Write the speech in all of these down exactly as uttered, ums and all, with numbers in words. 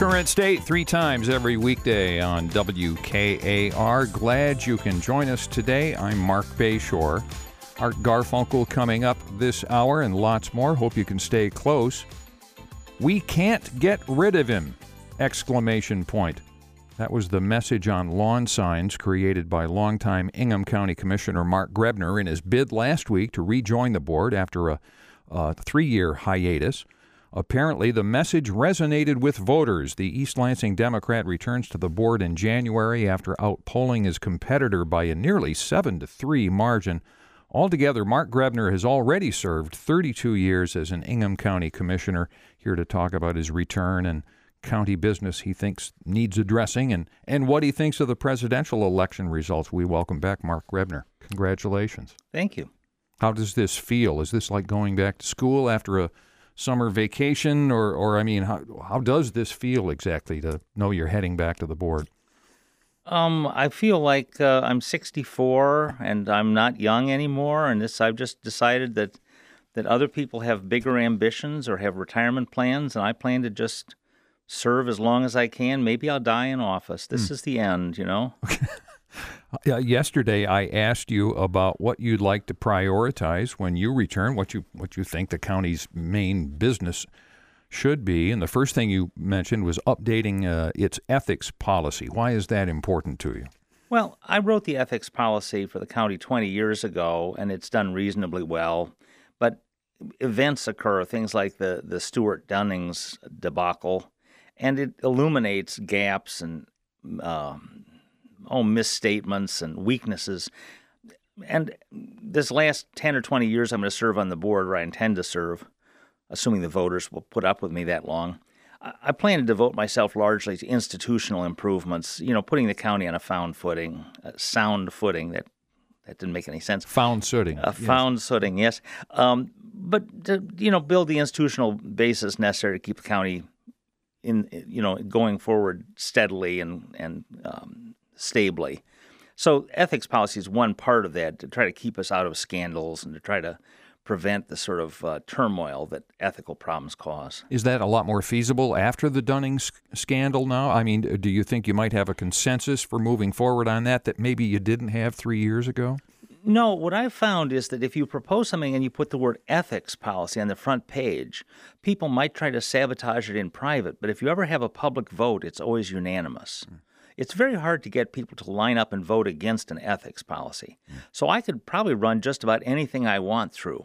Current State, three times every weekday on W K A R. Glad you can join us today. I'm Mark Bayshore. Art Garfunkel coming up this hour and lots more. Hope you can stay close. We can't get rid of him! Exclamation point. That was the message on lawn signs created by longtime Ingham County Commissioner Mark Grebner in his bid last week to rejoin the board after a, a three-year hiatus. Apparently, the message resonated with voters. The East Lansing Democrat returns to the board in January after outpolling his competitor by a nearly seven to three margin. Altogether, Mark Grebner has already served thirty-two years as an Ingham County Commissioner, here to talk about his return and county business he thinks needs addressing and, and what he thinks of the presidential election results. We welcome back Mark Grebner. Congratulations. Thank you. How does this feel? Is this like going back to school after a summer vacation, or, or I mean, how how does this feel exactly to know you're heading back to the board? Um, I feel like uh, I'm sixty-four and I'm not young anymore, and this I've just decided that that other people have bigger ambitions or have retirement plans, and I plan to just serve as long as I can. Maybe I'll die in office. This hmm. is the end, you know. Uh, yesterday, I asked you about what you'd like to prioritize when you return, what you what you think the county's main business should be. And the first thing you mentioned was updating uh, its ethics policy. Why is that important to you? Well, I wrote the ethics policy for the county twenty years ago, and it's done reasonably well. But events occur, things like the, the Stuart Dunnings debacle, and it illuminates gaps and uh, oh, misstatements and weaknesses. And this last ten or twenty years I'm going to serve on the board, or I intend to serve, assuming the voters will put up with me that long. I plan to devote myself largely to institutional improvements, you know, putting the county on a found footing, a sound footing. That that didn't make any sense. Found footing. A found yes. footing, yes. Um, but, to, you know, build the institutional basis necessary to keep the county in, you know, going forward steadily and, and um, stably. So ethics policy is one part of that, to try to keep us out of scandals and to try to prevent the sort of uh, turmoil that ethical problems cause. Is that a lot more feasible after the Dunning sc- scandal now? I mean, do you think you might have a consensus for moving forward on that that maybe you didn't have three years ago? No, what I've found is that if you propose something and you put the word ethics policy on the front page, people might try to sabotage it in private, but if you ever have a public vote, it's always unanimous. Mm. It's very hard to get people to line up and vote against an ethics policy. Mm. So I could probably run just about anything I want through.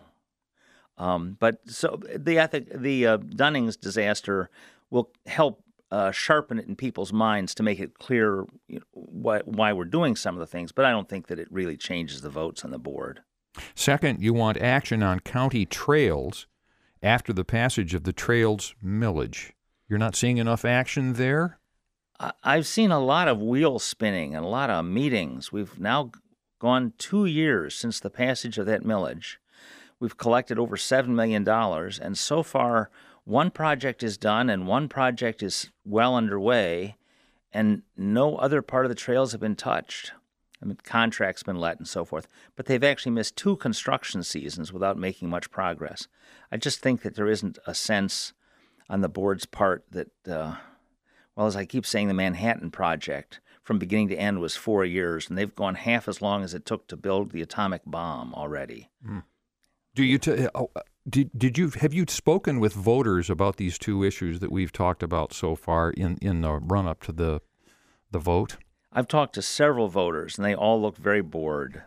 Um, but so the ethic, the uh, Dunnings disaster will help uh, sharpen it in people's minds to make it clear, you know, why, why we're doing some of the things. But I don't think that it really changes the votes on the board. Second, you want action on county trails after the passage of the trails millage. You're not seeing enough action there? I've seen a lot of wheel spinning and a lot of meetings. We've now gone two years since the passage of that millage. We've collected over seven million dollars, and so far one project is done and one project is well underway, and no other part of the trails have been touched. I mean, contracts been let and so forth, but they've actually missed two construction seasons without making much progress. I just think that there isn't a sense on the board's part that, uh, well, as I keep saying, the Manhattan Project from beginning to end was four years, and they've gone half as long as it took to build the atomic bomb already. Mm. Do you t- oh, did did you have you spoken with voters about these two issues that we've talked about so far in, in the run up to the the vote? I've talked to several voters, and they all look very bored.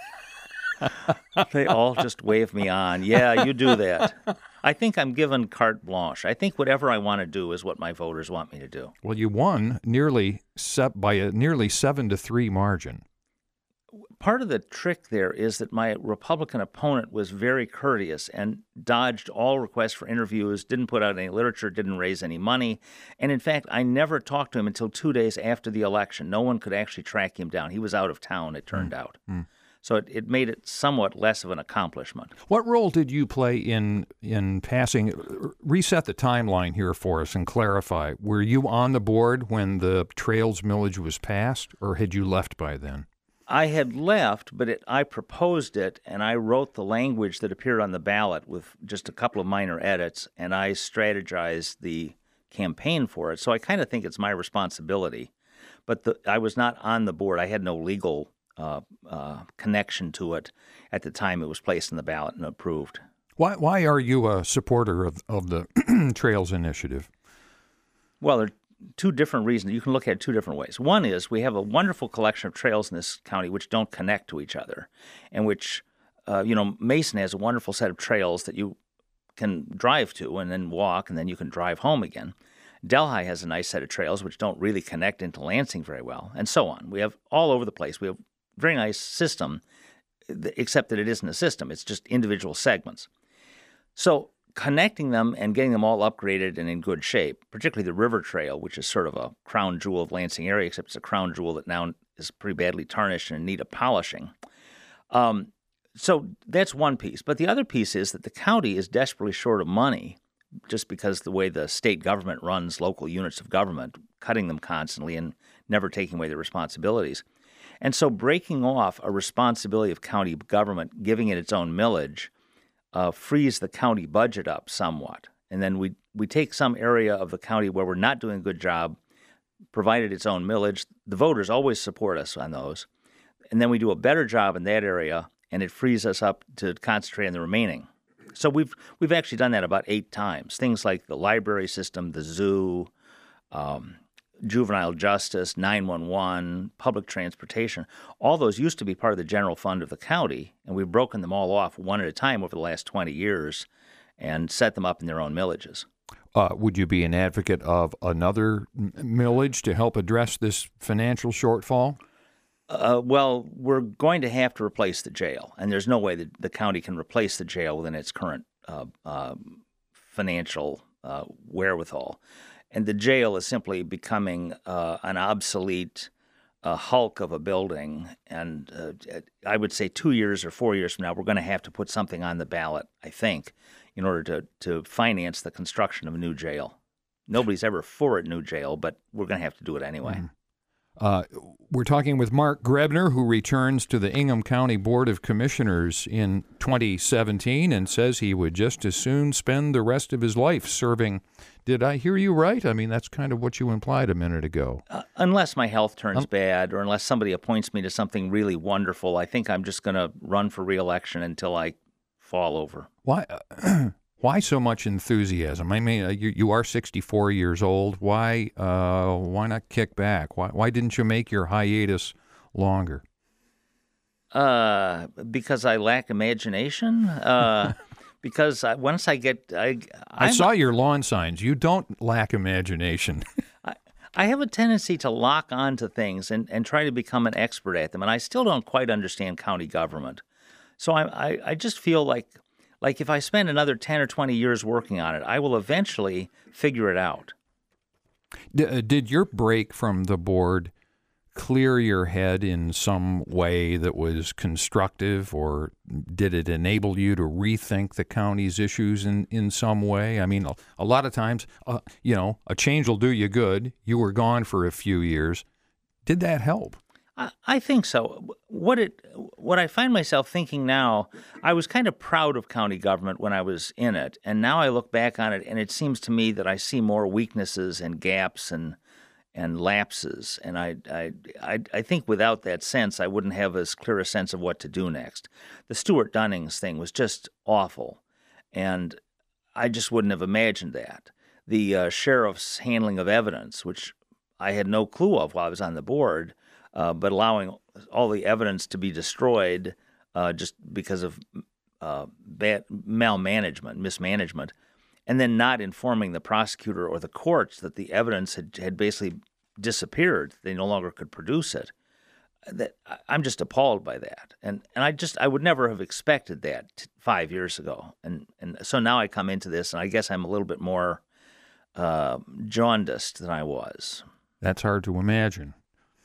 They all just wave me on. Yeah, you do that. I think I'm given carte blanche. I think whatever I want to do is what my voters want me to do. Well, you won nearly se- by a nearly seven to three margin. Part of the trick there is that my Republican opponent was very courteous and dodged all requests for interviews, didn't put out any literature, didn't raise any money. And in fact, I never talked to him until two days after the election. No one could actually track him down. He was out of town, it turned mm. out. Mm. So it, it made it somewhat less of an accomplishment. What role did you play in in passing? Reset the timeline here for us and clarify. Were you on the board when the Trails millage was passed, or had you left by then? I had left, but it, I proposed it, and I wrote the language that appeared on the ballot with just a couple of minor edits, and I strategized the campaign for it. So I kind of think it's my responsibility. But the, I was not on the board. I had no legal uh, uh, connection to it at the time it was placed in the ballot and approved. Why why are you a supporter of, of the Trails Initiative? Well, there are two different reasons. You can look at it two different ways. One is we have a wonderful collection of trails in this county which don't connect to each other, and which, uh, you know, Mason has a wonderful set of trails that you can drive to and then walk, and then you can drive home again. Delhi has a nice set of trails which don't really connect into Lansing very well, and so on. We have all over the place. We have a very nice system, except that it isn't a system. It's just individual segments. So connecting them and getting them all upgraded and in good shape, particularly the River Trail, which is sort of a crown jewel of Lansing area, except it's a crown jewel that now is pretty badly tarnished and in need of polishing. Um, so that's one piece. But the other piece is that the county is desperately short of money just because the way the state government runs local units of government, cutting them constantly and never taking away their responsibilities. And so breaking off a responsibility of county government, giving it its own millage, Uh, frees the county budget up somewhat. And then we, we take some area of the county where we're not doing a good job, provided its own millage. The voters always support us on those. And then we do a better job in that area, and it frees us up to concentrate on the remaining. So we've we've actually done that about eight times. Things like the library system, the zoo, um, juvenile justice, nine one one, public transportation, all those used to be part of the general fund of the county, and we've broken them all off one at a time over the last twenty years and set them up in their own millages. Uh, would you be an advocate of another millage to help address this financial shortfall? Uh, well, we're going to have to replace the jail, and there's no way that the county can replace the jail within its current uh, uh, financial uh, wherewithal. And the jail is simply becoming uh, an obsolete uh, hulk of a building. And uh, I would say two years or four years from now, we're going to have to put something on the ballot, I think, in order to, to finance the construction of a new jail. Nobody's ever for a new jail, but we're going to have to do it anyway. Mm. Uh, we're talking with Mark Grebner, who returns to the Ingham County Board of Commissioners in twenty seventeen and says he would just as soon spend the rest of his life serving. Did I hear you right? I mean, that's kind of what you implied a minute ago. Uh, unless my health turns um, bad or unless somebody appoints me to something really wonderful, I think I'm just going to run for re-election until I fall over. Why uh, why so much enthusiasm? I mean, uh, you, you are sixty-four years old. Why uh, why not kick back? Why why didn't you make your hiatus longer? Uh, because I lack imagination. Uh, because I, once I get, I I'm, I saw your lawn signs. You don't lack imagination. I, I have a tendency to lock onto things and, and try to become an expert at them, and I still don't quite understand county government. So I I, I just feel like like if I spend another ten or twenty years working on it, I will eventually figure it out. D- did your break from the board clear your head in some way that was constructive, or did it enable you to rethink the county's issues in, in some way? I mean, a, a lot of times, uh, you know, a change will do you good. You were gone for a few years. Did that help? I, I think so. What it, what I find myself thinking now, I was kind of proud of county government when I was in it, and now I look back on it, and it seems to me that I see more weaknesses and gaps and and lapses, and I, I, I, I think without that sense, I wouldn't have as clear a sense of what to do next. The Stuart Dunnings thing was just awful, and I just wouldn't have imagined that. The uh, sheriff's handling of evidence, which I had no clue of while I was on the board, uh, but allowing all the evidence to be destroyed uh, just because of uh, bad malmanagement, mismanagement, and then not informing the prosecutor or the courts that the evidence had, had basically disappeared. They no longer could produce it. That I'm just appalled by that, and and I just I would never have expected that t- five years ago, and and so now I come into this, and I guess I'm a little bit more uh, jaundiced than I was. That's hard to imagine.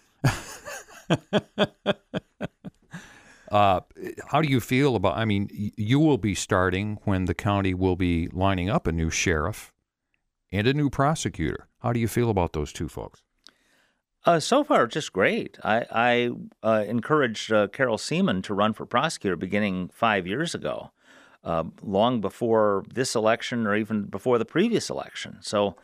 Uh, how do you feel about, I mean, you will be starting when the county will be lining up a new sheriff and a new prosecutor. How do you feel about those two folks? Uh, so far, just great. I, I uh, encouraged uh, Carol Seaman to run for prosecutor beginning five years ago, uh, long before this election or even before the previous election. So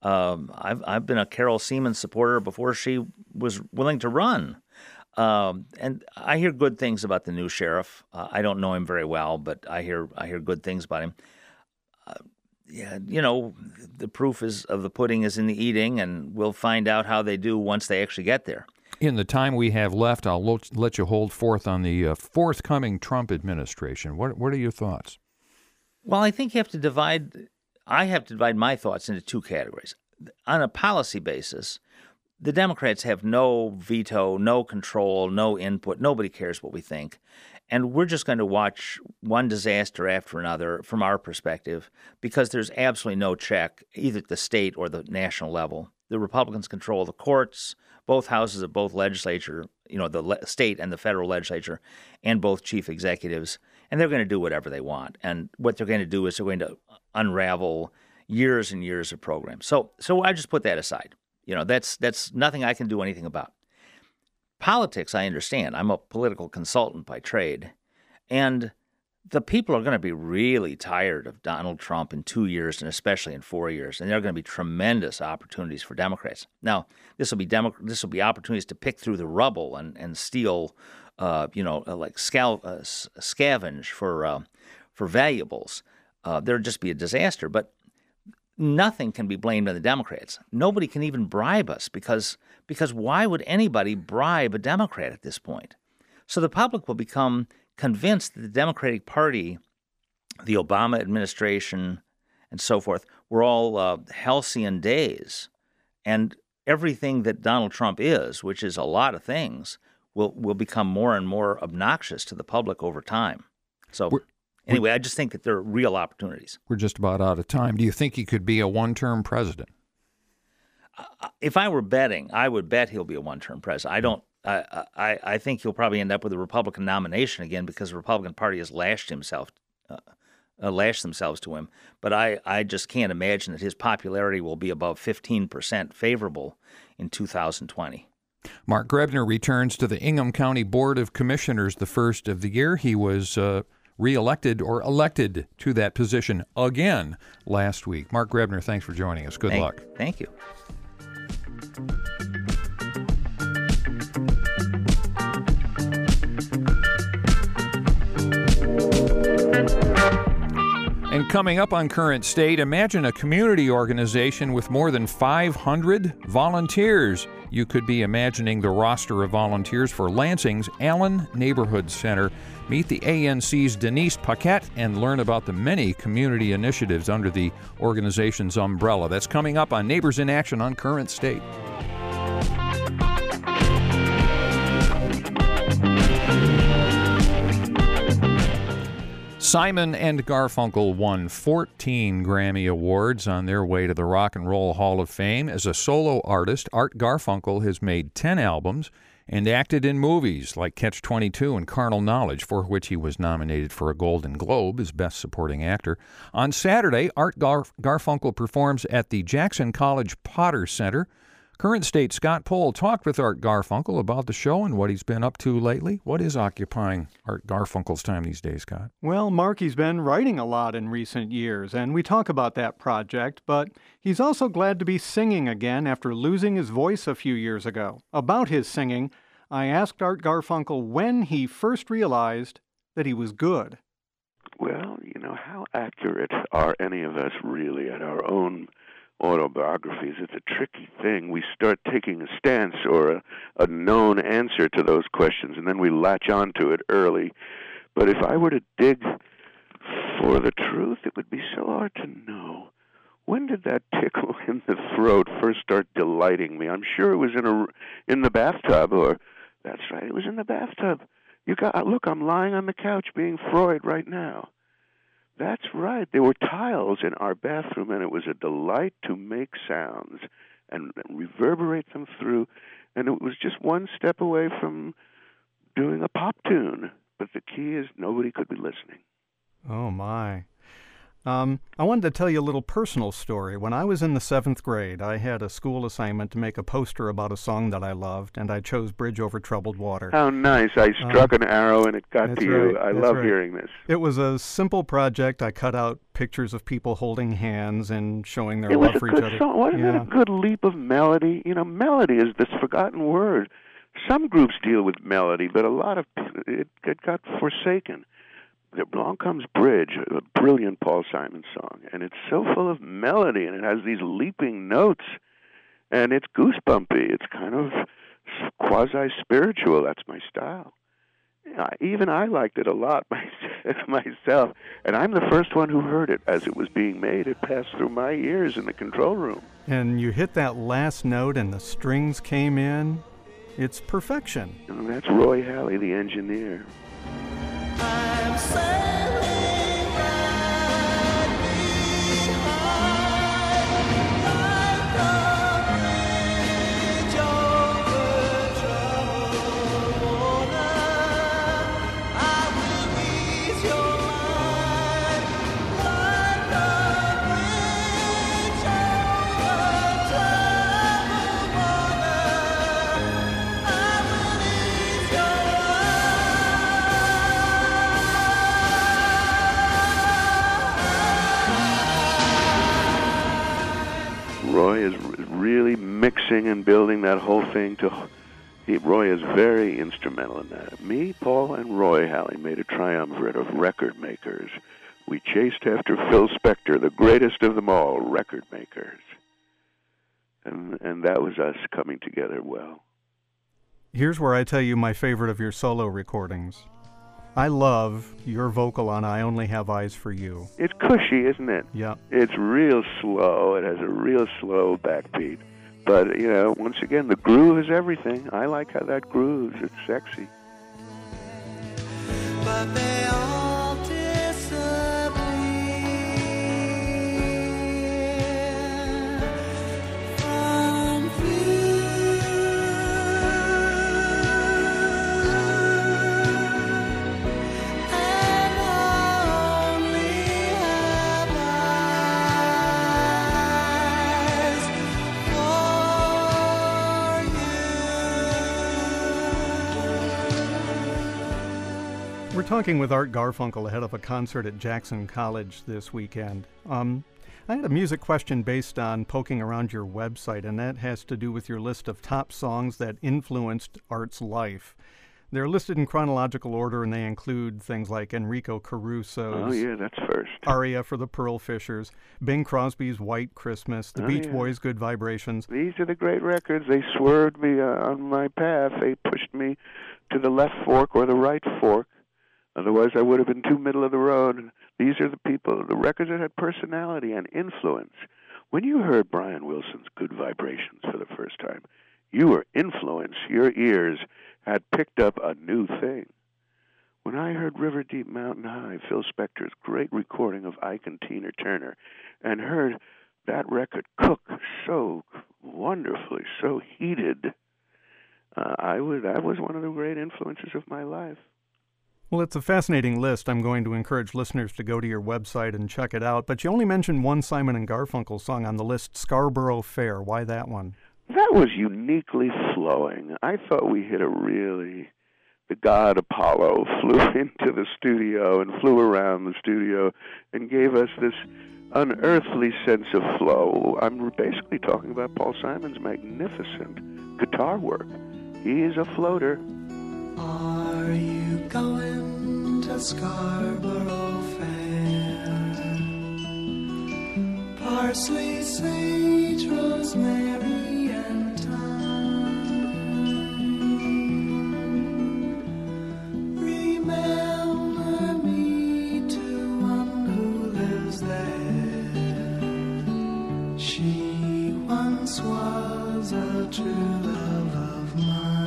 Um, I've I've been a Carol Seaman supporter before she was willing to run. Um, and I hear good things about the new sheriff. Uh, I don't know him very well, but I hear I hear good things about him. Uh, yeah, you know, the proof is of the pudding is in the eating, and we'll find out how they do once they actually get there. In the time we have left, I'll lo- let you hold forth on the uh, forthcoming Trump administration. What What are your thoughts? Well, I think you have to divide. I have to divide my thoughts into two categories. On a policy basis, the Democrats have no veto, no control, no input. Nobody cares what we think. And we're just going to watch one disaster after another from our perspective because there's absolutely no check, either at the state or the national level. The Republicans control the courts, both houses of both legislature, you know, the le- state and the federal legislature, and both chief executives. And they're going to do whatever they want. And what they're going to do is they're going to unravel years and years of programs. So so I just put that aside. You know, that's that's nothing I can do anything about. Politics, I understand. I'm a political consultant by trade. And the people are going to be really tired of Donald Trump in two years and especially in four years. And there are going to be tremendous opportunities for Democrats. Now, this will be Demo- this will be opportunities to pick through the rubble and, and steal, uh, you know, uh, like scal- uh, scavenge for, uh, for valuables. Uh, there would just be a disaster. But nothing can be blamed on the Democrats. Nobody can even bribe us because because why would anybody bribe a Democrat at this point? So the public will become convinced that the Democratic Party, the Obama administration, and so forth, were all uh, halcyon days. And everything that Donald Trump is, which is a lot of things, will, will become more and more obnoxious to the public over time. So We're- Anyway, I just think that there are real opportunities. We're just about out of time. Do you think he could be a one-term president? Uh, if I were betting, I would bet he'll be a one-term president. I don't. I, I I think he'll probably end up with a Republican nomination again because the Republican Party has lashed himself, uh, uh, lashed themselves to him. But I, I just can't imagine that his popularity will be above fifteen percent favorable in two thousand twenty. Mark Grebner returns to the Ingham County Board of Commissioners the first of the year. He was Uh, reelected or elected to that position again last week. Mark Grebner, thanks for joining us. Good thank, luck. Thank you. And coming up on Current State, imagine a community organization with more than five hundred volunteers. You could be imagining the roster of volunteers for Lansing's Allen Neighborhood Center. Meet the A N C's Denise Paquette and learn about the many community initiatives under the organization's umbrella. That's coming up on Neighbors in Action on Current State. Simon and Garfunkel won fourteen Grammy Awards on their way to the Rock and Roll Hall of Fame. As a solo artist, Art Garfunkel has made ten albums and acted in movies like Catch twenty-two and Carnal Knowledge, for which he was nominated for a Golden Globe as Best Supporting Actor. On Saturday, Art Gar- Garfunkel performs at the Jackson College Potter Center. Current State Scott Pohl talked with Art Garfunkel about the show and what he's been up to lately. What is occupying Art Garfunkel's time these days, Scott? Well, Mark, he's been writing a lot in recent years, and we talk about that project, but he's also glad to be singing again after losing his voice a few years ago. About his singing, I asked Art Garfunkel when he first realized that he was good. Well, you know, how accurate are any of us really at our own autobiographies? It's a tricky thing. We start taking a stance or a, a known answer to those questions, and then we latch onto it early. But if I were to dig for the truth, it would be so hard to know. When did that tickle in the throat first start delighting me? I'm sure it was in a in the bathtub, or that's right, it was in the bathtub. You got look, I'm lying on the couch being Freud right now. That's right. There were tiles in our bathroom, and it was a delight to make sounds and, and reverberate them through. And it was just one step away from doing a pop tune. But the key is nobody could be listening. Oh, my. Um, I wanted to tell you a little personal story. When I was in the seventh grade, I had a school assignment to make a poster about a song that I loved, and I chose Bridge Over Troubled Water. How nice. I struck Um, an arrow and it got that's to you. right, I that's love right. hearing this. It was a simple project. I cut out pictures of people holding hands and showing their It was love a for each good other. song. Wasn't yeah. it a good leap of melody? You know, melody is this forgotten word. Some groups deal with melody, but a lot of it, it got forsaken. Along Comes Bridge, a brilliant Paul Simon song, and it's so full of melody, and it has these leaping notes, and it's goosebumpy. It's kind of quasi-spiritual. That's my style. I, even I liked it a lot myself, and I'm the first one who heard it as it was being made. It passed through my ears in the control room. And you hit that last note and the strings came in. It's perfection. And that's Roy Halley, the engineer. I'm sailing right behind like a bridge over troubled water. I will ease your mind like a bridge over troubled water. I will ease your Roy is really mixing and building that whole thing to. He, Roy is very instrumental in that. Me, Paul, and Roy Halley made a triumvirate of record makers. We chased after Phil Spector, the greatest of them all, record makers. And, and that was us coming together well. Here's where I tell you my favorite of your solo recordings. I love your vocal on I Only Have Eyes for You. It's cushy, isn't it? Yeah. It's real slow. It has a real slow backbeat. But, you know, once again, the groove is everything. I like how that grooves. It's sexy. but they all disappear from view. And only have eyes for you. We're talking with Art Garfunkel ahead of a concert at Jackson College this weekend. Um, I had a music question based on poking around your website, and that has to do with your list of top songs that influenced Art's life. They're listed in chronological order, and they include things like Enrico Caruso's Oh, yeah, that's first. Aria for the Pearl Fishers, Bing Crosby's White Christmas, the Oh, Beach yeah. Boys' Good Vibrations. These are the great records. They swerved me uh, on my path. They pushed me to the left fork or the right fork. Otherwise, I would have been too middle of the road. These are the people, the records that had personality and influence. When you heard Brian Wilson's Good Vibrations for the first time, you were influenced. Your ears had picked up a new thing. When I heard River Deep Mountain High, Phil Spector's great recording of Ike and Tina Turner, and heard that record cook so wonderfully, so heated, uh, I would, that was one of the great influences of my life. Well, it's a fascinating list. I'm going to encourage listeners to go to your website and check it out. But you only mentioned one Simon and Garfunkel song on the list, Scarborough Fair. Why that one? That was uniquely flowing. I thought we hit a really... The god Apollo flew into the studio and flew around the studio and gave us this unearthly sense of flow. I'm basically talking about Paul Simon's magnificent guitar work. He is a floater. Are you going to Scarborough Fair? Parsley, sage, rosemary, and thyme. Remember me to one who lives there. She once was a true love of mine.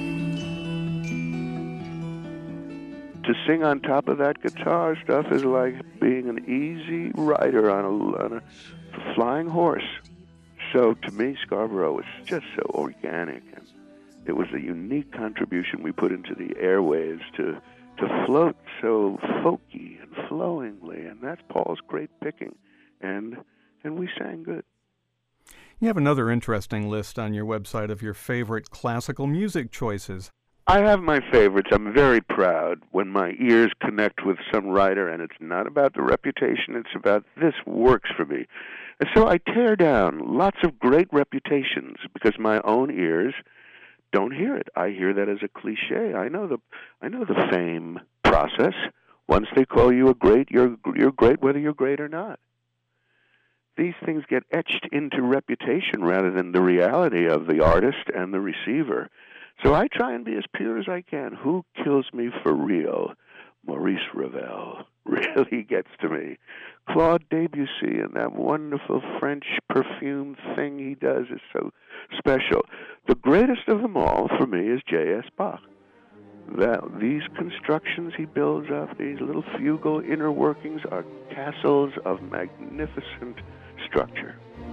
To sing on top of that guitar stuff is like being an easy rider on a, on a flying horse. So to me, Scarborough was just so organic, and it was a unique contribution we put into the airwaves to to float so folky and flowingly, and that's Paul's great picking. And and we sang good. You have another interesting list on your website of your favorite classical music choices. I have my favorites. I'm very proud when my ears connect with some writer, and it's not about the reputation, it's about this works for me. And so I tear down lots of great reputations because my own ears don't hear it. I hear that as a cliche. I know the I know the fame process. Once they call you a great, you're you're great whether you're great or not. These things get etched into reputation rather than the reality of the artist and the receiver. So I try and be as pure as I can. Who kills me for real? Maurice Ravel really gets to me. Claude Debussy and that wonderful French perfume thing he does is so special. The greatest of them all for me is J S Bach. That these constructions he builds up, these little fugal inner workings, are castles of magnificent structure.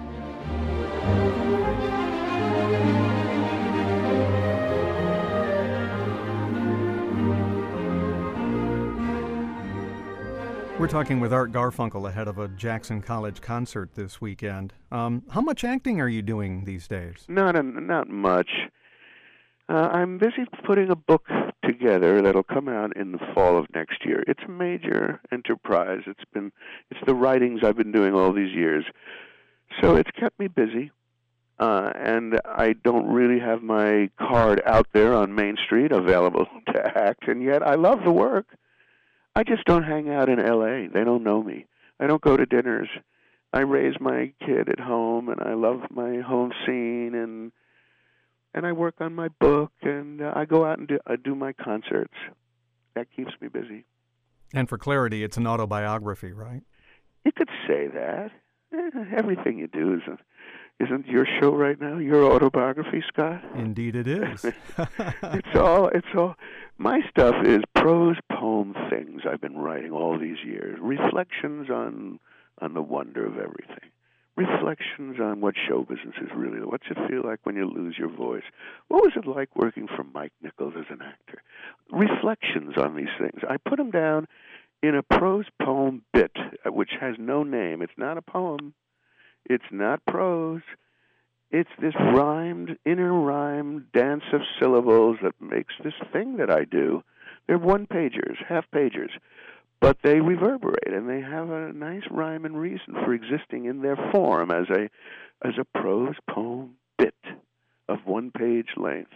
We're talking with Art Garfunkel ahead of a Jackson College concert this weekend. Um, how much acting are you doing these days? Not a, not much. Uh, I'm busy putting a book together that'll come out in the fall of next year. It's a major enterprise. It's been it's the writings I've been doing all these years, so it's kept me busy. Uh, and I don't really have my card out there on Main Street available to act, and yet I love the work. I just don't hang out in L A. They don't know me. I don't go to dinners. I raise my kid at home, and I love my home scene, and and I work on my book, and uh, I go out and do, I do my concerts. That keeps me busy. And for clarity, it's an autobiography, right? You could say that. Eh, everything you do isn't, isn't your show right now your autobiography, Scott? Indeed it is. it's all, it's all, my stuff is prose poem things I've been writing all these years. Reflections on, on the wonder of everything. Reflections on what show business is really. What's it feel like when you lose your voice? What was it like working for Mike Nichols as an actor? Reflections on these things. I put them down in a prose poem bit, which has no name. It's not a poem. It's not prose. It's this rhymed, inner rhymed dance of syllables that makes this thing that I do. They're one-pagers, half-pagers. But they reverberate, and they have a nice rhyme and reason for existing in their form as a as a prose poem bit of one page length.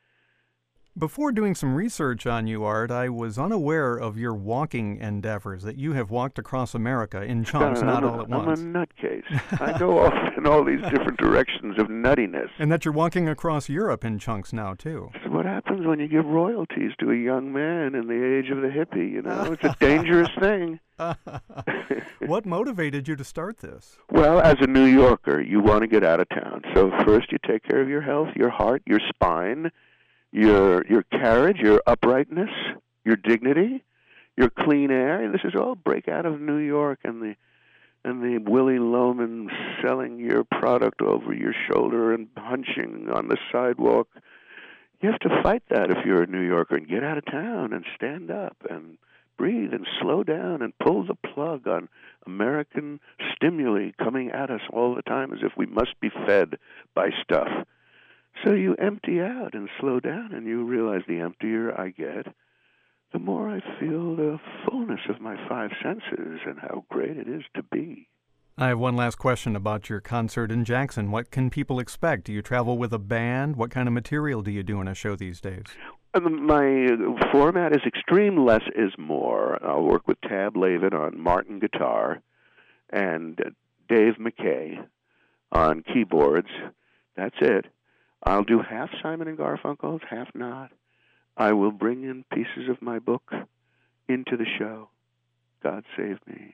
Before doing some research on you, Art, I was unaware of your walking endeavors, that you have walked across America in chunks, Uh, not I'm all a, at once. I'm a nutcase. I go off in all these different directions of nuttiness. And that you're walking across Europe in chunks now, too. This is what happens when you give royalties to a young man in the age of the hippie, you know? It's a dangerous thing. What motivated you to start this? Well, as a New Yorker, you want to get out of town. So first you take care of your health, your heart, your spine, your your carriage, your uprightness, your dignity, your clean air. This is all break out of New York and the and the Willy Loman selling your product over your shoulder and punching on the sidewalk. You have to fight that if you're a New Yorker and get out of town and stand up and breathe and slow down and pull the plug on American stimuli coming at us all the time as if we must be fed by stuff. So you empty out and slow down, and you realize the emptier I get, the more I feel the fullness of my five senses and how great it is to be. I have one last question about your concert in Jackson. What can people expect? Do you travel with a band? What kind of material do you do in a show these days? My format is extreme less is more. I'll work with Tab Lavin on Martin guitar and Dave McKay on keyboards. That's it. I'll do half Simon and Garfunkel's, half not. I will bring in pieces of my book into the show. God save me.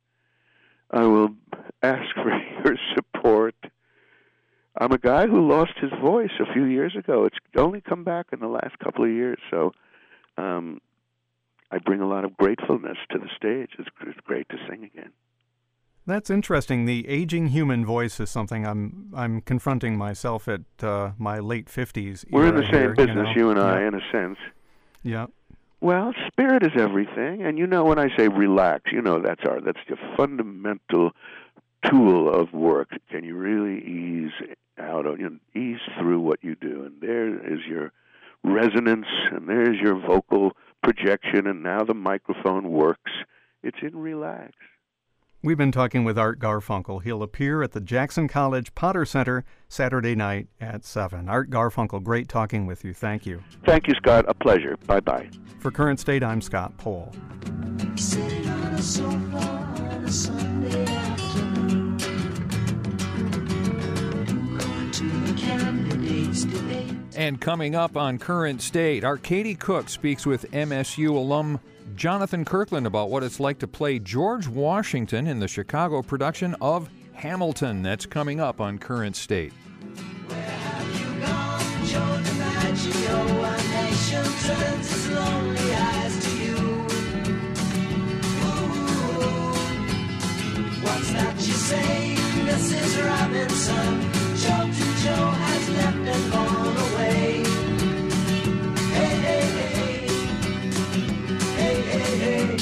I will ask for your support. I'm a guy who lost his voice a few years ago. It's only come back in the last couple of years, so um, I bring a lot of gratefulness to the stage. It's, it's great to sing again. That's interesting. The aging human voice is something I'm I'm confronting myself at uh, my late fifties. We're in the same here, business, you, know? you and I, yeah. in a sense. Yeah. Well, spirit is everything, and you know when I say relax, you know that's our that's the fundamental tool of work. Can you really ease out, you know, ease through what you do? And there is your resonance, and there's your vocal projection, and now the microphone works. It's in relax. We've been talking with Art Garfunkel. He'll appear at the Jackson College Potter Center Saturday night at seven. Art Garfunkel, great talking with you. Thank you. Thank you, Scott. A pleasure. Bye-bye. For Current State, I'm Scott Pohl. Sitting on a sofa on a Sunday afternoon, going to the candidates debate. And coming up on Current State, our Katie Cook speaks with M S U alum Jonathan Kirkland about what it's like to play George Washington in the Chicago production of Hamilton. That's coming up on Current State. Where have you gone, Joe DiMaggio? Our nation turns its lonely eyes to you. Ooh, what's that you say, Missus Robinson? Joe to Joe has left and gone away. Hey, hey, hey. Hey, hey, hey.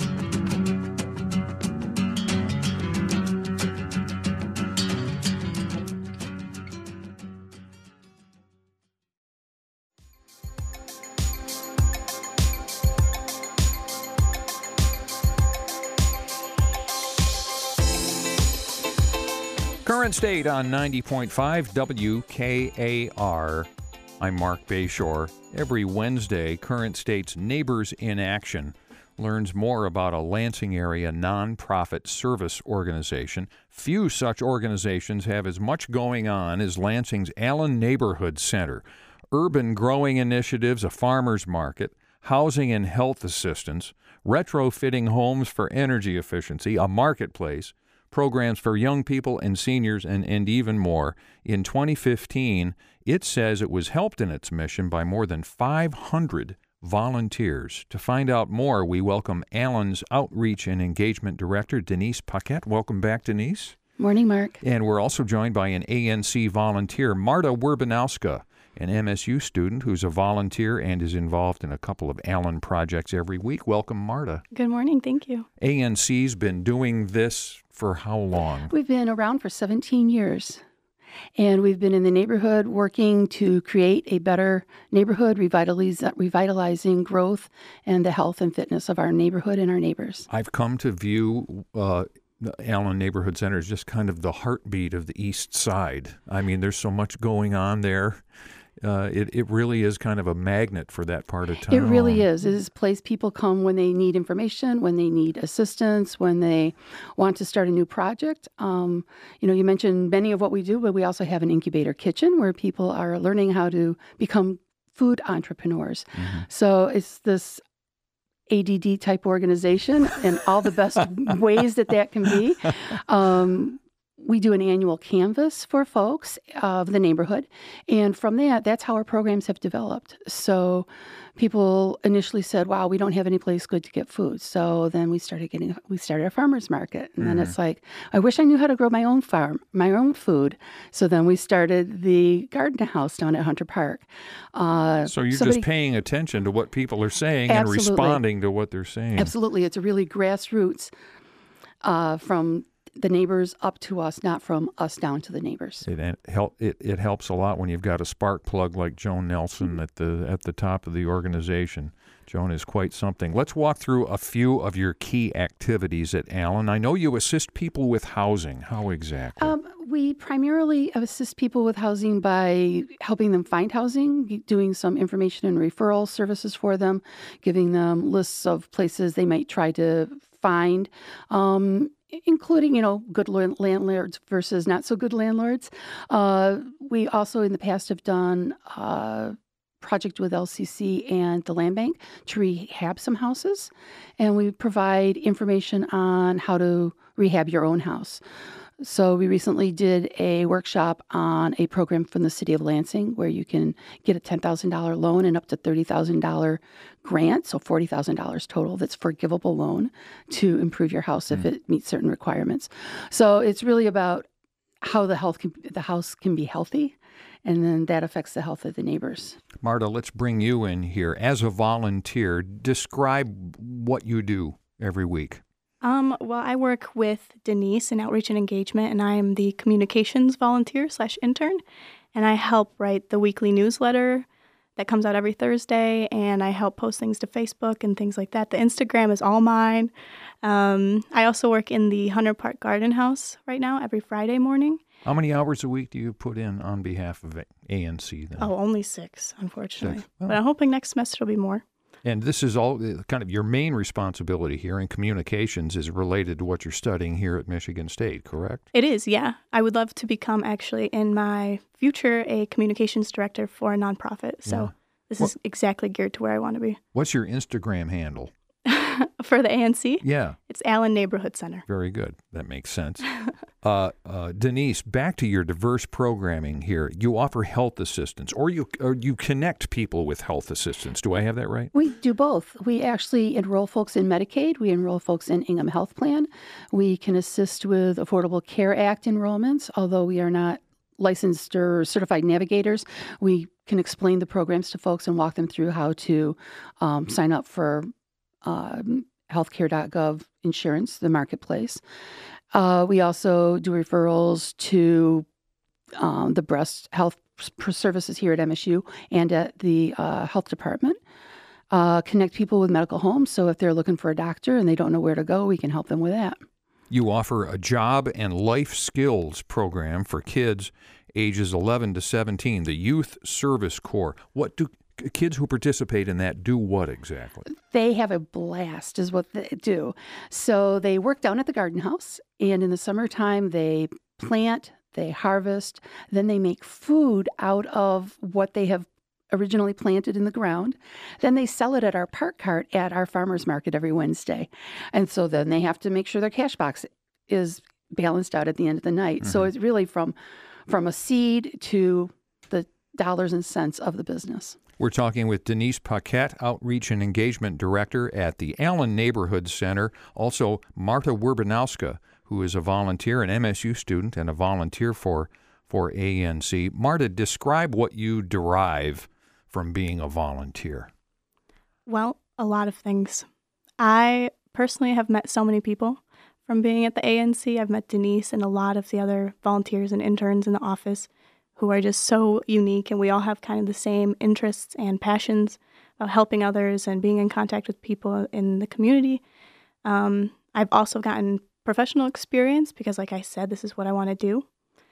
Current State on ninety point five W K A R. I'm Mark Bayshore. Every Wednesday, Current State's Neighbors in Action learns more about a Lansing area nonprofit service organization. Few such organizations have as much going on as Lansing's Allen Neighborhood Center. Urban growing initiatives, a farmer's market, housing and health assistance, retrofitting homes for energy efficiency, a marketplace, programs for young people and seniors, and, and even more. In twenty fifteen, it says it was helped in its mission by more than five hundred volunteers. To find out more, we welcome Allen's Outreach and Engagement Director, Denise Paquette. Welcome back, Denise. Morning, Mark. And we're also joined by an A N C volunteer, Marta Werbanowska, an M S U student who's a volunteer and is involved in a couple of Allen projects every week. Welcome, Marta. Good morning. Thank you. A N C's been doing this for how long? We've been around for seventeen years, and we've been in the neighborhood working to create a better neighborhood, revitalize, revitalizing growth and the health and fitness of our neighborhood and our neighbors. I've come to view uh, the Allen Neighborhood Center as just kind of the heartbeat of the East Side. I mean, there's so much going on there. Uh, it, it really is kind of a magnet for that part of town. It really is. It is a place people come when they need information, when they need assistance, when they want to start a new project. Um, you know, you mentioned many of what we do, but we also have an incubator kitchen where people are learning how to become food entrepreneurs. Mm-hmm. So it's this A D D type organization in all the best ways that that can be. Um, We do an annual canvas for folks of the neighborhood, and from that, that's how our programs have developed. So people initially said, wow, we don't have any place good to get food. So then we started getting, we started a farmer's market, and mm-hmm. then it's like, I wish I knew how to grow my own farm, my own food. So then we started the garden house down at Hunter Park. Uh, so you're somebody, just paying attention to what people are saying absolutely. and responding to what they're saying. Absolutely. It's a really grassroots uh, from the neighbors up to us, not from us down to the neighbors. It help it, it helps a lot when you've got a spark plug like Joan Nelson at the at the top of the organization. Joan is quite something. Let's walk through a few of your key activities at Allen. I know you assist people with housing. How exactly? Um, we primarily assist people with housing by helping them find housing, doing some information and referral services for them, giving them lists of places they might try to find, um, including, you know, good landlords versus not so good landlords. Uh, we also in the past have done a project with L C C and the Land Bank to rehab some houses, and we provide information on how to rehab your own house. So we recently did a workshop on a program from the city of Lansing where you can get a ten thousand dollars loan and up to thirty thousand dollars grant, so forty thousand dollars total that's forgivable loan to improve your house mm. if it meets certain requirements. So it's really about how the health can, the house can be healthy and then that affects the health of the neighbors. Marta, let's bring you in here. As a volunteer, describe what you do every week. Um, well, I work with Denise in Outreach and Engagement, and I am the communications volunteer slash intern, and I help write the weekly newsletter that comes out every Thursday, and I help post things to Facebook and things like that. The Instagram is all mine. Um, I also work in the Hunter Park Garden House right now every Friday morning. How many hours a week do you put in on behalf of A N C then? Oh, only six, unfortunately. Six. Well, but I'm hoping next semester will be more. And this is all uh, kind of your main responsibility here in communications is related to what you're studying here at Michigan State, correct? It is, yeah. I would love to become, actually, in my future, a communications director for a nonprofit. So Yeah. this What- is exactly geared to where I want to be. What's your Instagram handle? For the A N C, Yeah, it's Allen Neighborhood Center. very good. That makes sense. uh, uh, Denise, back to your diverse programming here. You offer health assistance, or you or you connect people with health assistance. Do I have that right? We do both. We actually enroll folks in Medicaid. We enroll folks in Ingham Health Plan. We can assist with Affordable Care Act enrollments, although we are not licensed or certified navigators. We can explain the programs to folks and walk them through how to um, sign up for um, healthcare dot gov insurance, the marketplace. Uh, we also do referrals to um, the breast health services here at M S U and at the uh, health department. Uh, connect people with medical homes. So if they're looking for a doctor and they don't know where to go, we can help them with that. You offer a job and life skills program for kids ages eleven to seventeen, the Youth Service Corps. What do kids who participate in that do what exactly? They have a blast is what they do. So they work down at the garden house, and in the summertime they plant, they harvest, then they make food out of what they have originally planted in the ground. Then they sell it at our park cart at our farmers market every Wednesday. And so then they have to make sure their cash box is balanced out at the end of the night. Mm-hmm. So it's really from from a seed to the dollars and cents of the business. We're talking with Denise Paquette, Outreach and Engagement Director at the Allen Neighborhood Center. Also, Marta Werbanowska, who is a volunteer, an M S U student, and a volunteer for, for A N C. Marta, describe what you derive from being a volunteer. Well, a lot of things. I personally have met so many people from being at the A N C. I've met Denise and a lot of the other volunteers and interns in the office who are just so unique, and we all have kind of the same interests and passions about helping others and being in contact with people in the community. Um, I've also gotten professional experience because, like I said, this is what I want to do.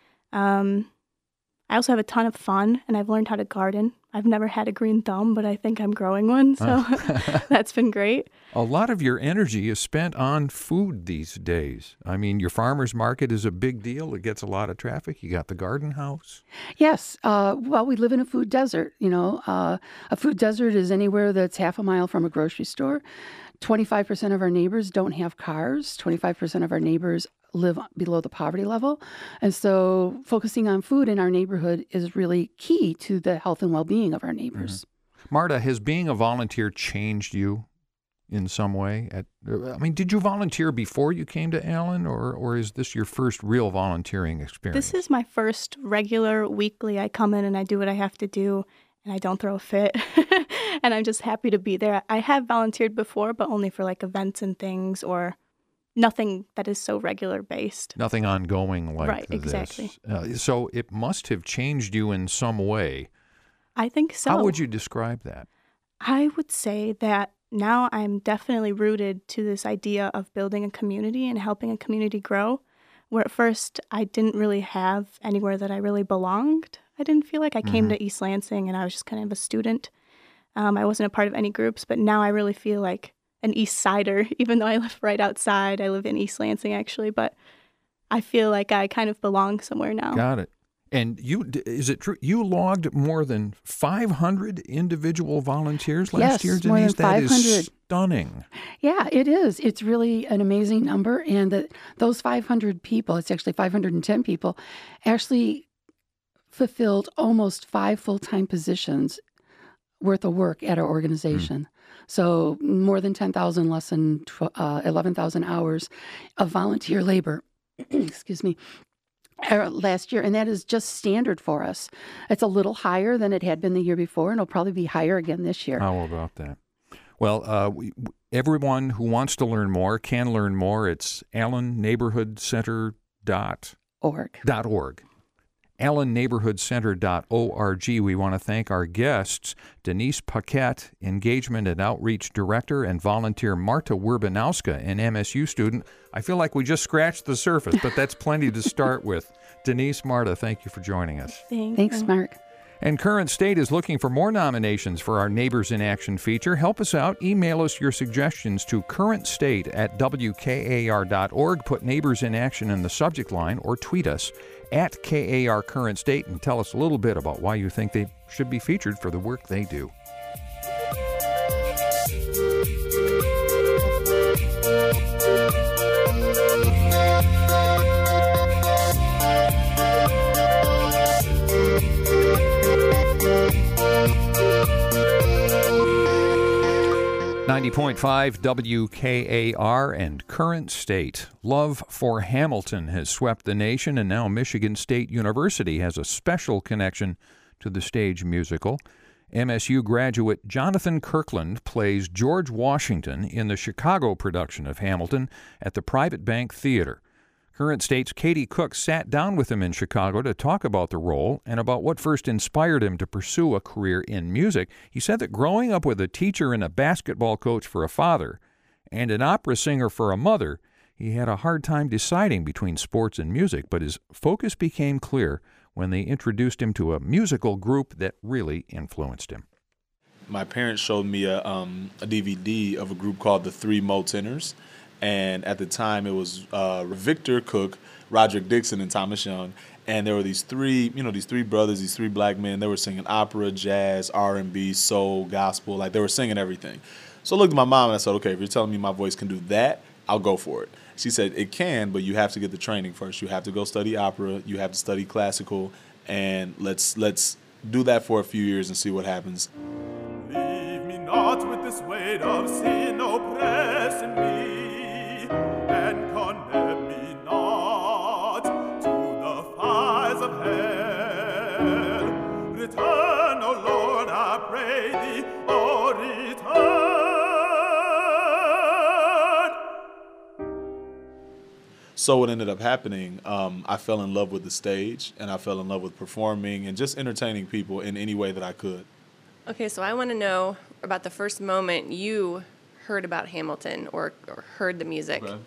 Um, I also have a ton of fun, and I've learned how to garden. I've never had a green thumb, but I think I'm growing one, so that's been great. A lot of your energy is spent on food these days. I mean, your farmer's market is a big deal. It gets a lot of traffic. You got the garden house. Yes. Uh, well, we live in a food desert. You know, uh, a food desert is anywhere that's half a mile from a grocery store. twenty-five percent of our neighbors don't have cars. twenty-five percent of our neighbors live below the poverty level. And so focusing on food in our neighborhood is really key to the health and well-being of our neighbors. Mm-hmm. Marta, has being a volunteer changed you in some way? At, I mean, did you volunteer before you came to Allen, or, or is this your first real volunteering experience? This is my first regular weekly. I come in and I do what I have to do, and I don't throw a fit. And I'm just happy to be there. I have volunteered before, but only for like events and things, or nothing that is so regular based. Nothing ongoing like right, this. Exactly. Uh, so it must have changed you in some way. I think so. How would you describe that? I would say that now I'm definitely rooted to this idea of building a community and helping a community grow, where at first I didn't really have anywhere that I really belonged. I didn't feel like I came Mm-hmm. to East Lansing and I was just kind of a student. Um, I wasn't a part of any groups, but now I really feel like an East Sider, even though I live right outside. I live in East Lansing, actually, but I feel like I kind of belong somewhere now. Got it. And you, is it true, you logged more than five hundred individual volunteers last Yes, year, Denise? more than That five hundred. is stunning. Yeah, it is. It's really an amazing number. And that those five hundred people, it's actually five hundred ten people, actually fulfilled almost five full-time positions worth of work at our organization. Mm. So more than ten thousand, less than uh, eleven thousand hours of volunteer labor, excuse me, uh, last year, and that is just standard for us. It's a little higher than it had been the year before, and it'll probably be higher again this year. How about that? Well, uh, we, everyone who wants to learn more can learn more. It's allen neighborhood center dot org. Dot org. allen neighborhood center dot org. We want to thank our guests, Denise Paquette, Engagement and Outreach Director, and volunteer Marta Werbanowska, an M S U student. I feel like we just scratched the surface, but that's plenty to start with. Denise, Marta, thank you for joining us. Thank Thanks, you. Mark. And Current State is looking for more nominations for our Neighbors in Action feature. Help us out. Email us your suggestions to currentstate at w k a r dot org. Put Neighbors in Action in the subject line, or tweet us at K A R Current State and tell us a little bit about why you think they should be featured for the work they do. ninety point five W K A R and Current State. Love for Hamilton has swept the nation, and now Michigan State University has a special connection to the stage musical. M S U graduate Jonathan Kirkland plays George Washington in the Chicago production of Hamilton at the Private Bank Theater. Current State's Katie Cook sat down with him in Chicago to talk about the role and about what first inspired him to pursue a career in music. He said that growing up with a teacher and a basketball coach for a father and an opera singer for a mother, he had a hard time deciding between sports and music, but his focus became clear when they introduced him to a musical group that really influenced him. My parents showed me a, um, a D V D of a group called the Three Mo Tenors. And at the time, it was uh, Victor Cook, Roderick Dixon, and Thomas Young. And there were these three, you know, these three brothers, these three black men. They were singing opera, jazz, R and B, soul, gospel. Like, they were singing everything. So I looked at my mom and I said, okay, if you're telling me my voice can do that, I'll go for it. She said, it can, but you have to get the training first. You have to go study opera. You have to study classical. And let's let's do that for a few years and see what happens. Leave me not with this weight of sin oppressing me. And condemn me not to the fires of hell. Return, O Lord, I pray thee, O return. So what ended up happening, um, I fell in love with the stage, and I fell in love with performing and just entertaining people in any way that I could. Okay, so I want to know about the first moment you heard about Hamilton or, or heard the music. Okay.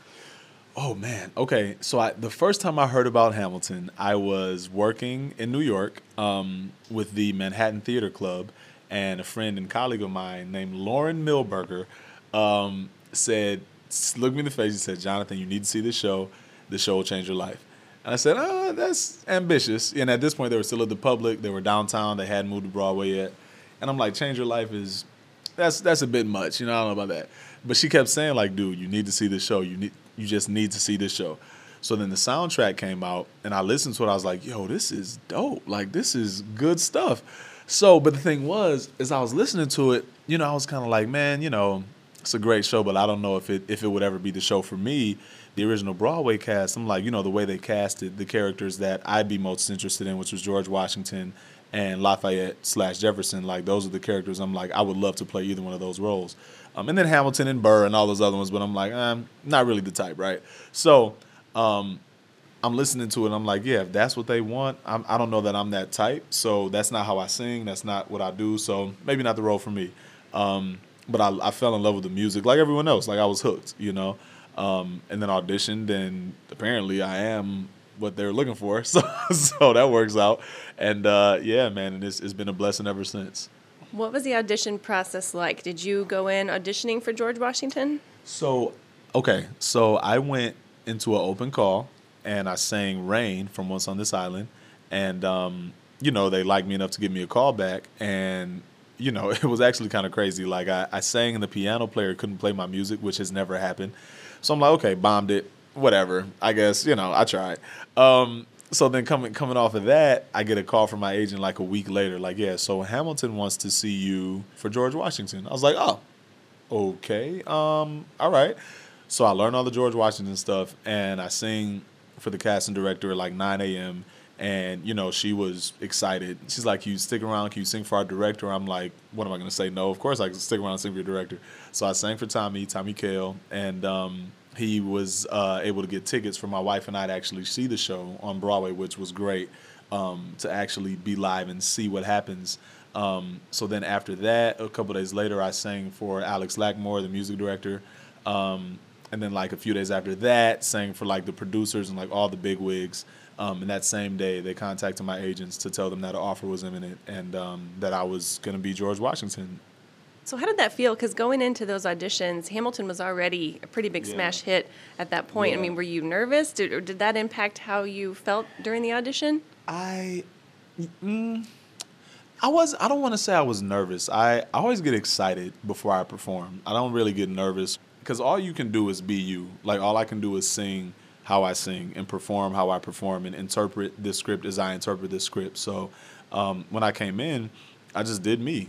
Oh, man. Okay, so I, the first time I heard about Hamilton, I was working in New York um, with the Manhattan Theater Club, and a friend and colleague of mine named Lauren Milberger um, said, looked me in the face and said, Jonathan, you need to see this show. This show will change your life. And I said, oh, that's ambitious. And at this point, they were still at the Public. They were downtown. They hadn't moved to Broadway yet. And I'm like, change your life is, that's that's a bit much. You know, I don't know about that. But she kept saying, like, dude, you need to see this show. You need, you just need to see this show. So then the soundtrack came out, and I listened to it. I was like, yo, this is dope. Like, this is good stuff. So, but the thing was, as I was listening to it, you know, I was kind of like, man, you know, it's a great show, but I don't know if it if it would ever be the show for me. The original Broadway cast, I'm like, you know, the way they casted the characters that I'd be most interested in, which was George Washington and Lafayette slash Jefferson, like those are the characters I'm like, I would love to play either one of those roles. Um, and then Hamilton and Burr and all those other ones, but I'm like, I'm not really the type, right? So um, I'm listening to it, and I'm like, yeah, if that's what they want, I'm, I don't know that I'm that type. So that's not how I sing. That's not what I do. So maybe not the role for me. Um, but I, I fell in love with the music like everyone else. Like I was hooked, you know, um, and then auditioned, and apparently I am what they're looking for. So so that works out. And, uh, yeah, man, and it's, it's been a blessing ever since. What was the audition process like? Did you go in auditioning for George Washington? So, okay, so I went into an open call, and I sang Rain from Once on This Island, and, um, you know, they liked me enough to give me a call back, and, you know, it was actually kind of crazy. Like, I, I sang, and the piano player couldn't play my music, which has never happened. So I'm like, okay, bombed it, whatever, I guess, you know, I tried. Um, so then coming coming off of that, I get a call from my agent like a week later, like, yeah, so Hamilton wants to see you for George Washington. I was like, oh, okay, um, all right. So I learned all the George Washington stuff, and I sing for the casting director at like nine a.m. And, you know, she was excited. She's like, "Can you stick around? Can you sing for our director?" I'm like, what am I going to say? No, of course I can stick around and sing for your director. So I sang for Tommy, Tommy Kail, and um, he was uh, able to get tickets for my wife and I to actually see the show on Broadway, which was great, um, to actually be live and see what happens. Um, so then after that, a couple days later, I sang for Alex Lackmore, the music director. Um, and then like a few days after that, sang for like the producers and like all the big wigs. Um, and that same day, they contacted my agents to tell them that an offer was imminent and um, that I was going to be George Washington. So how did that feel? Because going into those auditions, Hamilton was already a pretty big Yeah. smash hit at that point. Yeah. I mean, were you nervous? Did, or did that impact how you felt during the audition? I, mm, I was. I don't want to say I was nervous. I, I always get excited before I perform. I don't really get nervous because all you can do is be you. Like all I can do is sing how I sing and perform how I perform and interpret this script as I interpret this script. So um, when I came in, I just did me.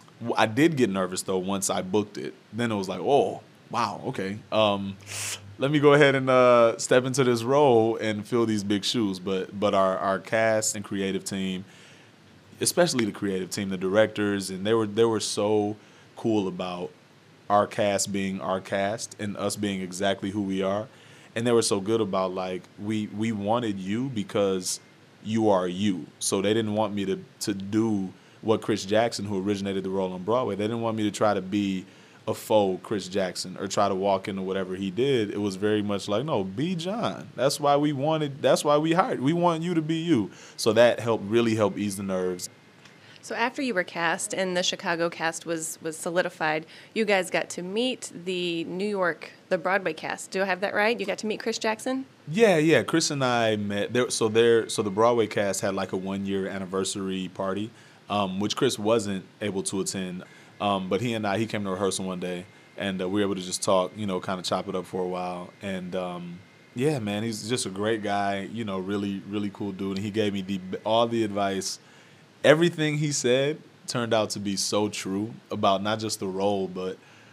I did get nervous though once I booked it. Then it was like, oh, wow, okay. Um, let me go ahead and uh, step into this role and fill these big shoes. But but our, our cast and creative team, especially the creative team, the directors, and they were they were so cool about our cast being our cast and us being exactly who we are. And they were so good about like we we wanted you because you are you. So they didn't want me to to do what Chris Jackson, who originated the role on Broadway, they didn't want me to try to be a faux Chris Jackson or try to walk into whatever he did. It was very much like, no, be John. That's why we wanted, that's why we hired. We want you to be you. So that helped, really helped ease the nerves. So after you were cast and the Chicago cast was, was solidified, you guys got to meet the New York, the Broadway cast. Do I have that right? You got to meet Chris Jackson? Yeah, yeah. Chris and I met there. So there, so the Broadway cast had like a one year anniversary party, um, which Chris wasn't able to attend. Um, but he and I, he came to rehearsal one day, and uh, we were able to just talk, you know, kind of chop it up for a while. And um, yeah, man, he's just a great guy, you know, really, really cool dude. And he gave me the all the advice. Everything he said turned out to be so true about not just the role, but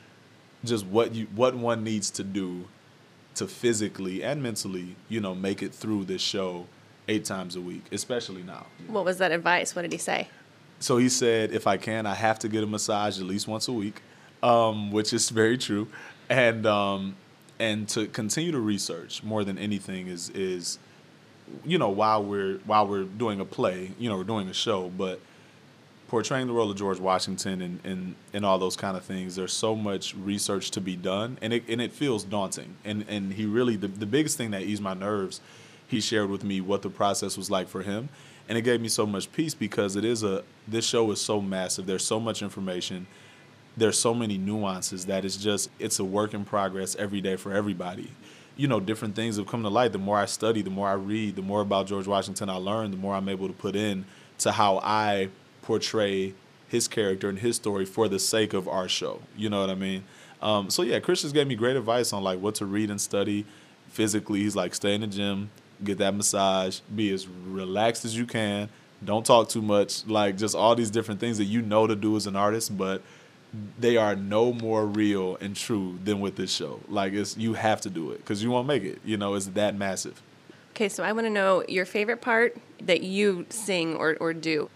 just what you what one needs to do to physically and mentally, you know, make it through this show eight times a week, especially now. What was that advice? What did he say? So he said, if I can, I have to get a massage at least once a week, um, which is very true, and um, and to continue to research more than anything is is. You know, while we're while we're doing a play, you know, we're doing a show, but portraying the role of George Washington and, and, and all those kind of things, there's so much research to be done, and it and it feels daunting. And and he really the, the biggest thing that eased my nerves, he shared with me what the process was like for him, and it gave me so much peace because it is a this show is so massive. There's so much information. There's so many nuances that it's just it's a work in progress every day for everybody. You know, different things have come to light. The more I study, the more I read, the more about George Washington I learn, the more I'm able to put in to how I portray his character and his story for the sake of our show. You know what I mean? Um, so, yeah, Chris just gave me great advice on, like, what to read and study physically. He's like, stay in the gym, get that massage, be as relaxed as you can, don't talk too much, like, just all these different things that you know to do as an artist, but they are no more real and true than with this show. Like, it's you have to do it because you won't make it. You know, it's that massive. Okay, so I want to know your favorite part that you sing or, or do.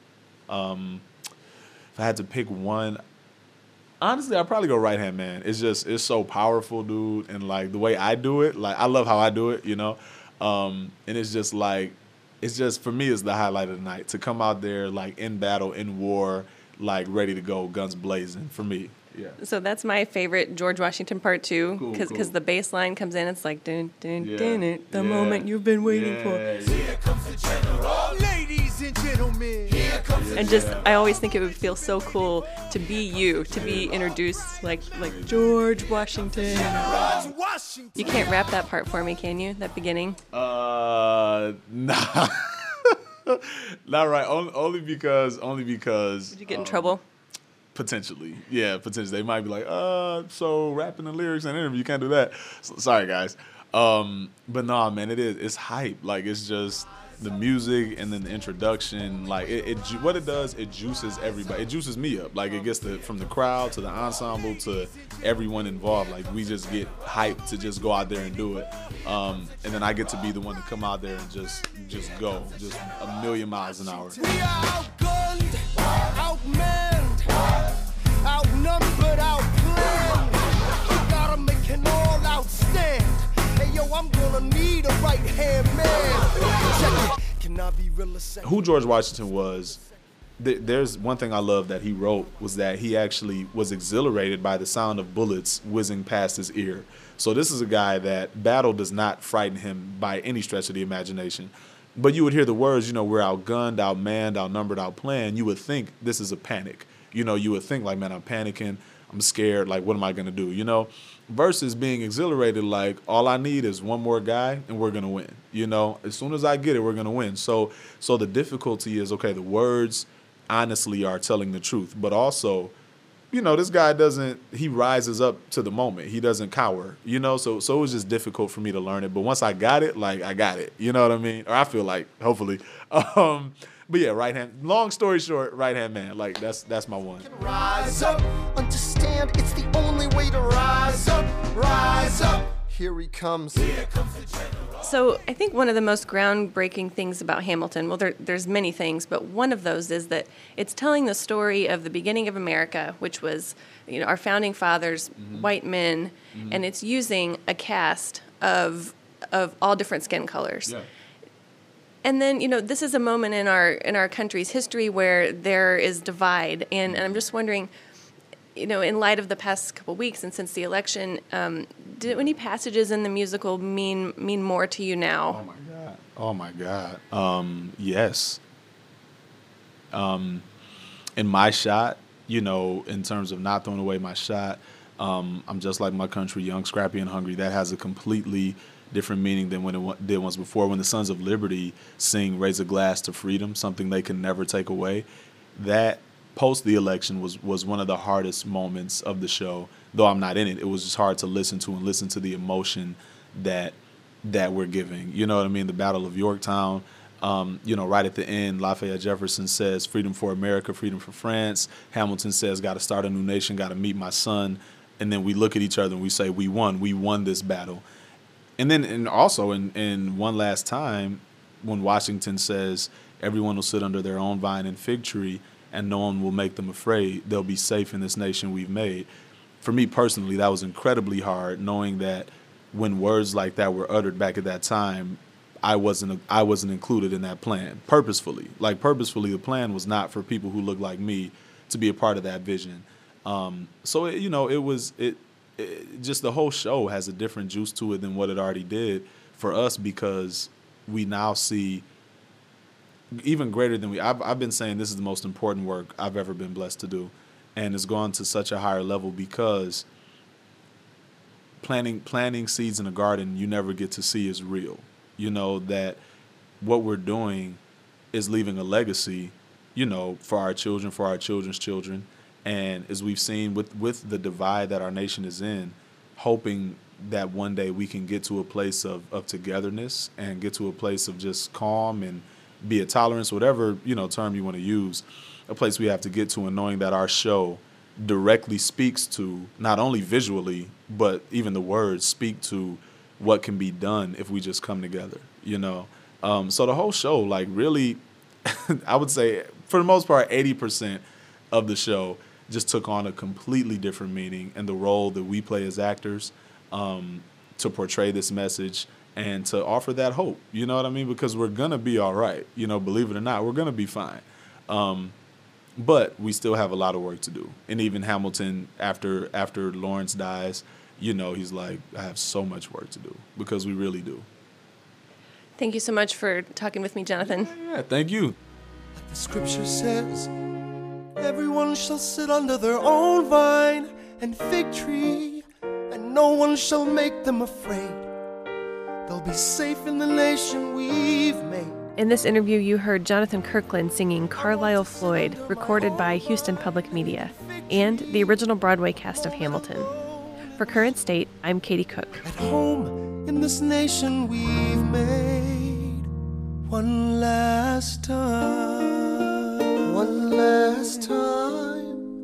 Um, if I had to pick one, honestly, I'd probably go Right Hand Man. It's just, it's so powerful, dude. And, like, the way I do it, like, I love how I do it, you know? Um, and it's just, like, it's just, for me, it's the highlight of the night. To come out there, like, in battle, in war, like, ready to go, guns blazing, for me. Yeah. So that's my favorite George Washington part too, Cool, because cool. the bass line comes in, it's like dun dun Yeah. dun, dun the Yeah. moment you've been waiting Yeah, for. yeah. Here comes the general. Ladies and gentlemen. Here comes And just, I always think it would feel so cool to be you, to be introduced like like George Washington. George Washington. You can't rap that part for me, can you? That beginning. Uh, nah. Not right. Only, only because, only because. Did you get in um, trouble? Potentially. Yeah, potentially. They might be like, uh, so rapping the lyrics in an interview, you can't do that. So, sorry, guys. Um, but nah, man, it is. It's hype. Like, it's just, the music and then the introduction, like it, it what it does, it juices everybody. It juices me up. Like it gets the from the crowd to the ensemble to everyone involved. Like we just get hyped to just go out there and do it. Um, and then I get to be the one to come out there and just just go, just a million miles an hour. We are outgunned, outmanned, outnumbered, outplanned. We gotta make an all-out stand. Hey yo, I'm gonna need a right-hand man. Check it. Can I be real? Who George Washington was, th- there's one thing I love that he wrote was that he actually was exhilarated by the sound of bullets whizzing past his ear. So this is a guy that battle does not frighten him by any stretch of the imagination. But you would hear the words, you know, we're outgunned, outmanned, outnumbered, outplanned. You would think this is a panic. You know, you would think like, man, I'm panicking. I'm scared. Like, what am I going to do? You know, versus being exhilarated, like, all I need is one more guy and we're going to win. You know, as soon as I get it, we're going to win. So so the difficulty is, okay, the words honestly are telling the truth. But also, you know, this guy doesn't, he rises up to the moment. He doesn't cower, you know, so so it was just difficult for me to learn it. But once I got it, like, I got it. You know what I mean? Or I feel like, hopefully. Um, but yeah, right hand, long story short, right hand man. Like, that's that's my one. Rise up, understand it's the only way to rise up, rise up. Here he comes. Here comes the general. So I think one of the most groundbreaking things about Hamilton, well, there, there's many things, but one of those is that it's telling the story of the beginning of America, which was, you know, our founding fathers, mm-hmm. white men, mm-hmm. and it's using a cast of of all different skin colors. Yeah. And then, you know, this is a moment in our in our country's history where there is divide, and, and I'm just wondering, you know, in light of the past couple of weeks and since the election, um, did any passages in the musical mean mean more to you now? Oh my God! Oh my God! Um, yes. Um, in my shot, you know, in terms of not throwing away my shot, um, I'm just like my country, young, scrappy, and hungry. That has a completely different meaning than when it did once before. When the Sons of Liberty sing "Raise a Glass to Freedom," something they can never take away, that post the election was was one of the hardest moments of the show. Though I'm not in it, it was just hard to listen to and listen to the emotion that that we're giving. You know what I mean? The Battle of Yorktown. Um, you know, right at the end, Lafayette Jefferson says, "Freedom for America, freedom for France." Hamilton says, "Got to start a new nation, got to meet my son." And then we look at each other and we say, "We won. We won this battle." And then, and also, in, in one last time, when Washington says, "Everyone will sit under their own vine and fig tree, and no one will make them afraid. They'll be safe in this nation we've made." For me personally, that was incredibly hard, knowing that when words like that were uttered back at that time, I wasn't I wasn't included in that plan purposefully. Like purposefully, the plan was not for people who look like me to be a part of that vision. Um, so it, you know, it was it, it just the whole show has a different juice to it than what it already did for us, because we now see even greater than we. I've, I've been saying this is the most important work I've ever been blessed to do, and it's gone to such a higher level because planting planting seeds in a garden you never get to see is real. You know, that what we're doing is leaving a legacy, you know, for our children, for our children's children. And as we've seen with, with the divide that our nation is in, hoping that one day we can get to a place of, of togetherness and get to a place of just calm and be it tolerance, whatever, you know, term you want to use, a place we have to get to, and knowing that our show directly speaks to, not only visually, but even the words speak to what can be done if we just come together, you know? Um, so the whole show, like really, I would say for the most part, eighty percent of the show just took on a completely different meaning, and the role that we play as actors um, to portray this message and to offer that hope, you know what I mean? Because we're going to be all right, you know, believe it or not, we're going to be fine. Um, but we still have a lot of work to do. And even Hamilton, after after Lawrence dies, you know, he's like, I have so much work to do, because we really do. Thank you so much for talking with me, Jonathan. Yeah, yeah, thank you. Like the scripture says, everyone shall sit under their own vine and fig tree, and no one shall make them afraid. They'll be safe in the nation we've made. In this interview, you heard Jonathan Kirkland singing Carlisle Floyd, recorded by Houston Public Media, and the original Broadway cast of Hamilton. For Current State, I'm Katie Cook. At home in this nation we've made, One last time, one last time.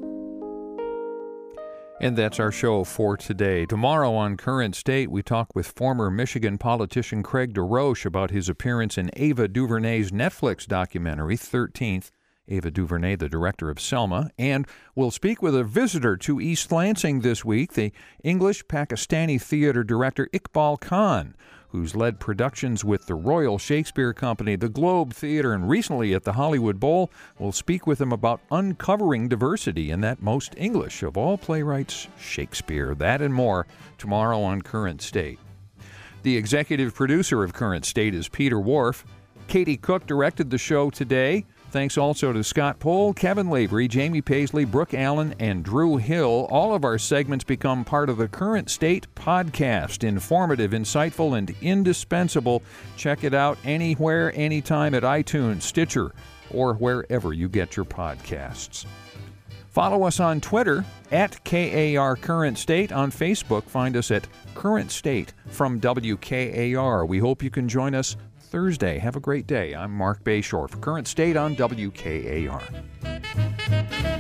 And that's our show for today. Tomorrow on Current State, we talk with former Michigan politician Craig DeRoche about his appearance in Ava DuVernay's Netflix documentary, thirteenth. Ava DuVernay, the director of Selma. And we'll speak with a visitor to East Lansing this week, the English-Pakistani theater director Iqbal Khan, who's led productions with the Royal Shakespeare Company, the Globe Theater, and recently at the Hollywood Bowl. We'll speak with him about uncovering diversity in that most English of all playwrights, Shakespeare. That and more tomorrow on Current State. The executive producer of Current State is Peter Wharf. Katie Cook directed the show today. Thanks also to Scott Pohl, Kevin Lavery, Jamie Paisley, Brooke Allen, and Drew Hill. All of our segments become part of the Current State podcast. Informative, insightful, and indispensable. Check it out anywhere, anytime at iTunes, Stitcher, or wherever you get your podcasts. Follow us on Twitter, at K A R Current State. On Facebook, find us at Current State from W K A R. We hope you can join us Thursday. Have a great day. I'm Mark Bayshore for Current State on W K A R.